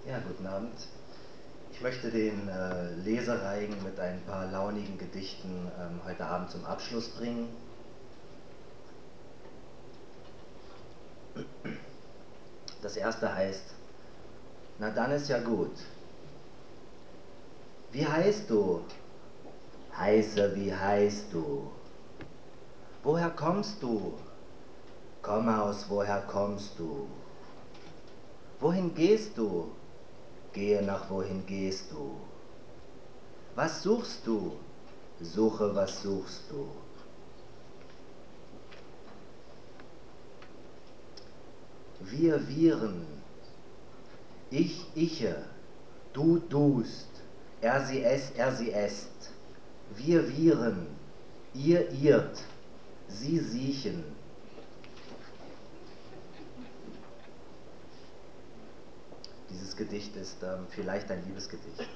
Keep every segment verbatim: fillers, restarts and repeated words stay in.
Ja, guten Abend. Ich möchte den äh, Lesereigen mit ein paar launigen Gedichten ähm, heute Abend zum Abschluss bringen. Das erste heißt, na dann ist ja gut. Wie heißt du? Heiße, wie heißt du? Woher kommst du? Komm aus, woher kommst du? Wohin gehst du? Gehe nach wohin gehst du? Was suchst du? Suche, was suchst du? Wir wiren. Ich, iche. Du, dust. Er, sie, es, er, sie, esst. Wir wiren. Ihr, irrt. Sie, siechen. Dieses Gedicht ist ähm, vielleicht ein Liebesgedicht.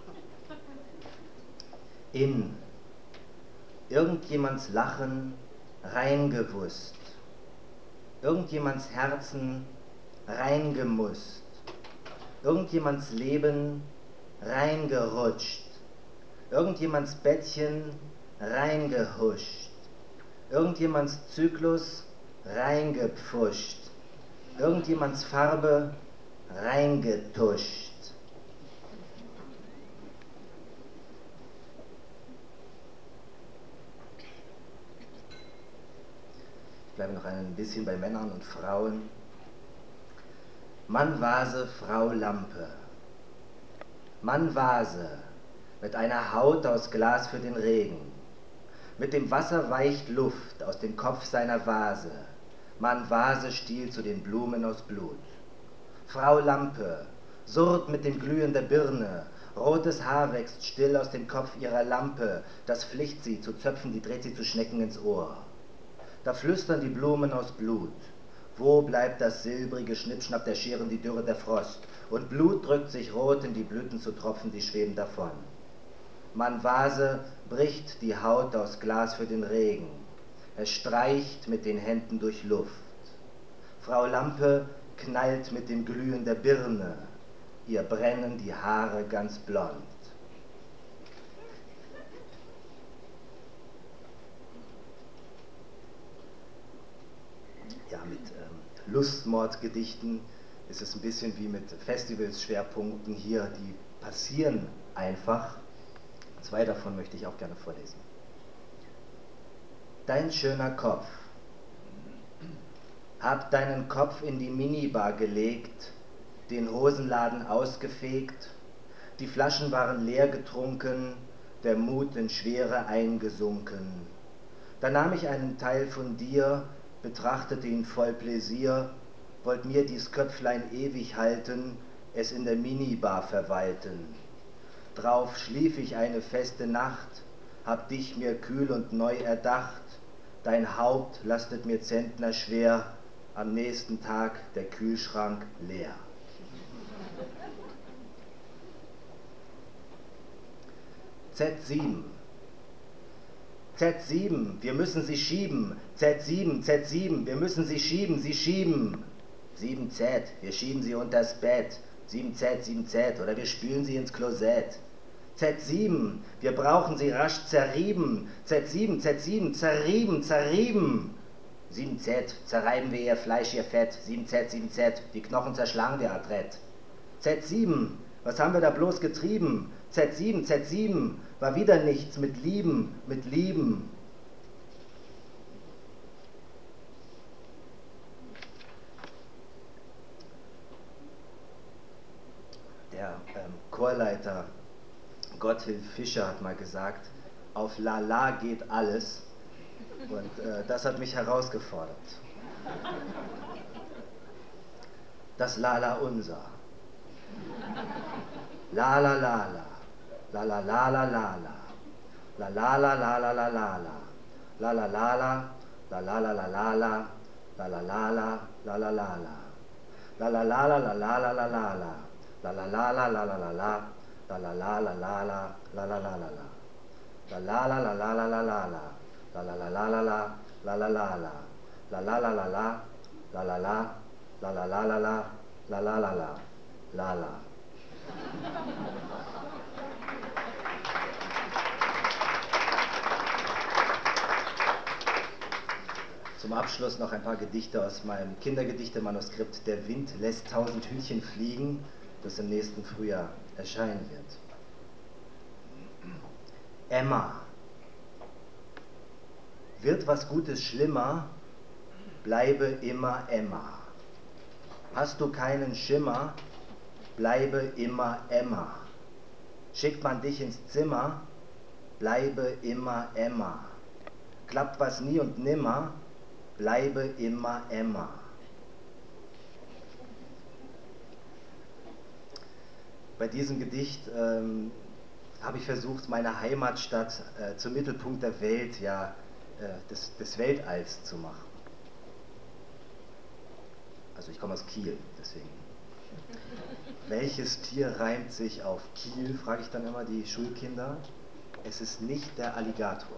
In irgendjemands Lachen reingewusst, irgendjemands Herzen reingemusst, irgendjemands Leben reingerutscht, irgendjemands Bettchen reingehuscht, irgendjemands Zyklus reingepfuscht, irgendjemands Farbe reingetuscht. Ich bleibe noch ein bisschen bei Männern und Frauen. Mann Vase, Frau Lampe. Mann Vase mit einer Haut aus Glas für den Regen. Mit dem Wasser weicht Luft aus dem Kopf seiner Vase. Mann Vase stiehlt zu den Blumen aus Blut. Frau Lampe surrt mit dem Glühen der Birne. Rotes Haar wächst still aus dem Kopf ihrer Lampe. Das flicht sie zu Zöpfen, die dreht sie zu Schnecken ins Ohr. Da flüstern die Blumen aus Blut. Wo bleibt das silbrige Schnippschnapp der Scheren, die Dürre der Frost? Und Blut drückt sich rot in die Blüten zu Tropfen, die schweben davon. Mann Vase bricht die Haut aus Glas für den Regen. Er streicht mit den Händen durch Luft. Frau Lampe knallt mit dem Glühen der Birne. Ihr brennen die Haare ganz blond. Ja, mit ähm, Lustmordgedichten ist es ein bisschen wie mit Festivalsschwerpunkten hier, die passieren einfach. Zwei davon möchte ich auch gerne vorlesen. Dein schöner Kopf. Hab deinen Kopf in die Minibar gelegt, den Hosenladen ausgefegt, die Flaschen waren leer getrunken, der Mut in Schwere eingesunken. Da nahm ich einen Teil von dir, betrachtete ihn voll Pläsier, wollt mir dies Köpflein ewig halten, es in der Minibar verwalten. Drauf schlief ich eine feste Nacht, hab dich mir kühl und neu erdacht, dein Haupt lastet mir Zentner schwer, am nächsten Tag der Kühlschrank leer. Z sieben. Z sieben, wir müssen sie schieben. Z sieben, Z sieben, wir müssen sie schieben, sie schieben. sieben Z, wir schieben sie unters Bett. sieben Z, sieben Z, oder wir spülen sie ins Klosett. Z sieben, wir brauchen sie rasch zerrieben. Z sieben, Z sieben, zerrieben, zerrieben. sieben Z, zerreiben wir ihr Fleisch, ihr Fett. sieben Z, sieben Z, die Knochen zerschlagen wir adrett. Z sieben, was haben wir da bloß getrieben? Z sieben, Z sieben, war wieder nichts mit Lieben, mit Lieben. Der ähm, Chorleiter Gotthilf Fischer hat mal gesagt, auf Lala geht alles. Und äh, das hat mich herausgefordert. Das Lala unser. La la la la. La la la la la la. La la la la la la la la. La la la la. La la la la la la. La la la la. La la la la. La la la la la la la la la la. La la la la la la la la. La la la la la la. La la la la la. La la la la la la la la la. La la la la la la. La la la la. La la la la la. La la la. La la la la la. La la la la. La la. Zum Abschluss noch ein paar Gedichte aus meinem Kindergedichte-Manuskript Der Wind lässt tausend Hühnchen fliegen, das im nächsten Frühjahr erscheinen wird. Emma. Wird was Gutes schlimmer, bleibe immer Emma. Hast du keinen Schimmer, bleibe immer Emma. Schickt man dich ins Zimmer, bleibe immer Emma. Klappt was nie und nimmer, bleibe immer Emma. Bei diesem Gedicht ähm, habe ich versucht, meine Heimatstadt äh, zum Mittelpunkt der Welt, ja, äh, des, des Weltalls zu machen. Also ich komme aus Kiel, deswegen. Welches Tier reimt sich auf Kiel, frage ich dann immer die Schulkinder. Es ist nicht der Alligator.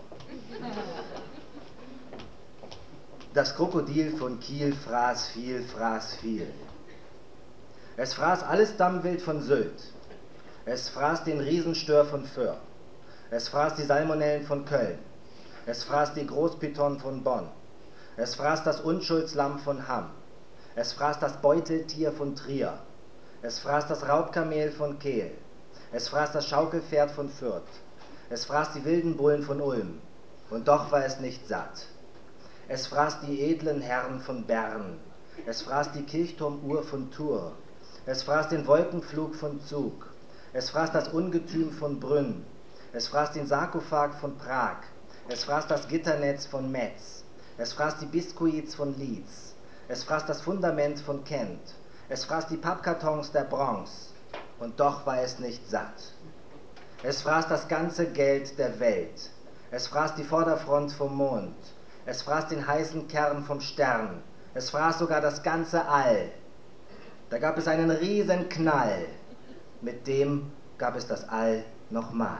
Das Krokodil von Kiel fraß viel, fraß viel. Es fraß alles Dammwild von Sylt. Es fraß den Riesenstör von Föhr. Es fraß die Salmonellen von Köln. Es fraß die Großpython von Bonn. Es fraß das Unschuldslamm von Hamm. Es fraß das Beuteltier von Trier. Es fraß das Raubkamel von Kehl. Es fraß das Schaukelpferd von Fürth. Es fraß die wilden Bullen von Ulm. Und doch war es nicht satt. Es fraß die edlen Herren von Bern. Es fraß die Kirchturmuhr von Tours. Es fraß den Wolkenflug von Zug. Es fraß das Ungetüm von Brünn. Es fraß den Sarkophag von Prag. Es fraß das Gitternetz von Metz. Es fraß die Biskuits von Leeds. Es fraß das Fundament von Kent. Es fraß die Pappkartons der Bronx. Und doch war es nicht satt. Es fraß das ganze Geld der Welt. Es fraß die Vorderfront vom Mond. Es fraß den heißen Kern vom Stern. Es fraß sogar das ganze All. Da gab es einen riesen Knall. Mit dem gab es das All nochmal.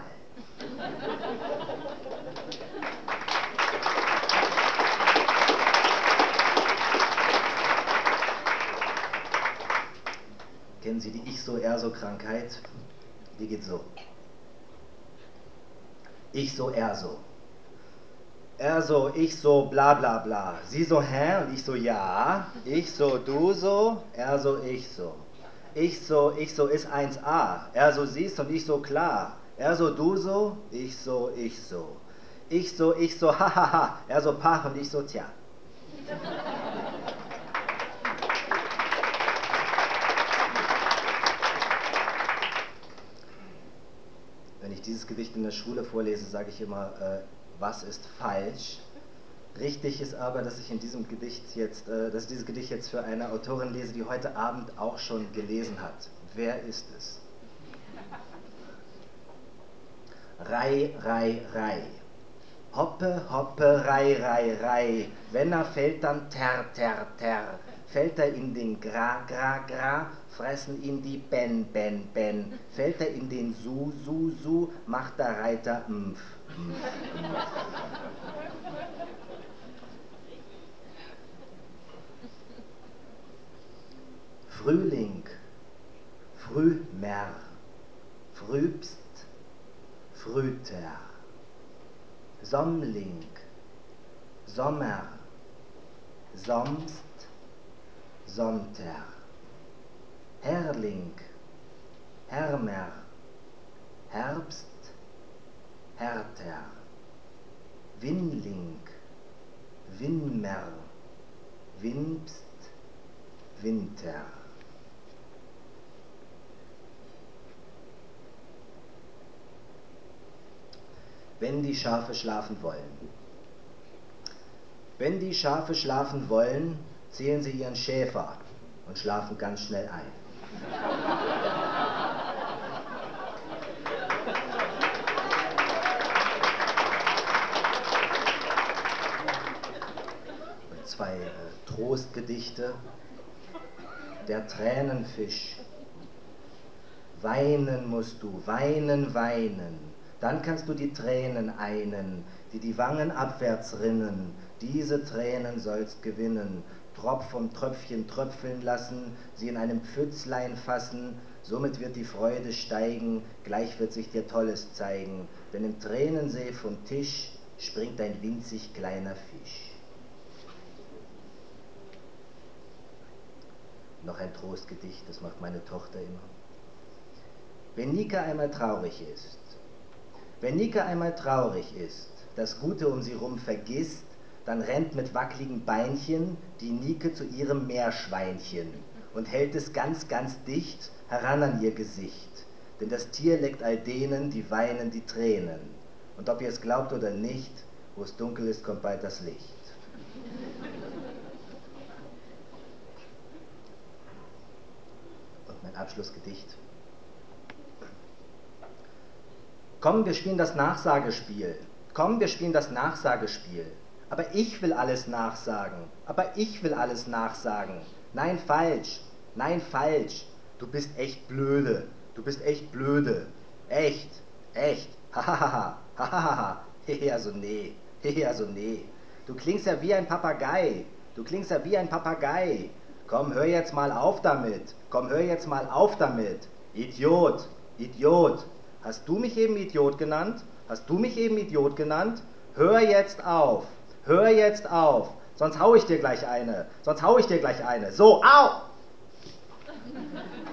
Kennen Sie die Ich-so-Er-so-Krankheit? Die geht so. Ich so, er so. Er so, ich so, bla bla bla. Sie so, hä? Und ich so, ja. Ich so, du so. Er so, ich so. Ich so, ich so ist eins a. Er so, siehst und ich so, klar. Er so, du so. Ich so, ich so. Ich so, ich so, hahaha. Er so, pach und ich so, tja. Wenn ich dieses Gedicht in der Schule vorlese, sage ich immer, äh, was ist falsch? Richtig ist aber, dass ich in diesem Gedicht jetzt, äh, dass ich dieses Gedicht jetzt für eine Autorin lese, die heute Abend auch schon gelesen hat. Wer ist es? Rei, Rei, Rei. Hoppe, hoppe, Rei, Rei, Rei. Wenn er fällt, dann ter, ter, ter. Fällt er in den Gra, Gra, Gra, fressen ihn die Ben, Ben, Ben. Fällt er in den Su, Su, Su, macht der Reiter Mpf, Mpf, Mpf. Frühling, Frühmer, Frühpst, Frühter. Sommling, Sommer, Somst, Sonntag. Herrling, Hermer, Herbst, Härter. Winling, Winmer, Winpst, Winter. Wenn die Schafe schlafen wollen. Wenn die Schafe schlafen wollen, zählen sie ihren Schäfer und schlafen ganz schnell ein. Und zwei äh, Trostgedichte. Der Tränenfisch. Weinen musst du, weinen, weinen. Dann kannst du die Tränen einen, die die Wangen abwärts rinnen. Diese Tränen sollst gewinnen. Tropf um Tröpfchen tröpfeln lassen, sie in einem Pfützlein fassen. Somit wird die Freude steigen, gleich wird sich dir Tolles zeigen. Denn im Tränensee vom Tisch springt ein winzig kleiner Fisch. Noch ein Trostgedicht, das macht meine Tochter immer. Wenn Nike einmal traurig ist, wenn Nike einmal traurig ist, das Gute um sie rum vergisst, dann rennt mit wackeligen Beinchen die Nike zu ihrem Meerschweinchen und hält es ganz, ganz dicht heran an ihr Gesicht. Denn das Tier leckt all denen, die weinen, die Tränen. Und ob ihr es glaubt oder nicht, wo es dunkel ist, kommt bald das Licht. Und mein Abschlussgedicht. Komm, wir spielen das Nachsagespiel. Komm, wir spielen das Nachsagespiel. Aber ich will alles nachsagen. Aber ich will alles nachsagen. Nein, falsch. Nein, falsch. Du bist echt blöde. Du bist echt blöde. Echt. Echt. Hahaha. Hahaha. Hehe, also nee. Hehe, also nee. Du klingst ja wie ein Papagei. Du klingst ja wie ein Papagei. Komm, hör jetzt mal auf damit. Komm, hör jetzt mal auf damit. Idiot. Idiot. Hast du mich eben Idiot genannt? Hast du mich eben Idiot genannt? Hör jetzt auf. Hör jetzt auf. Sonst hau ich dir gleich eine. Sonst hau ich dir gleich eine. So, au!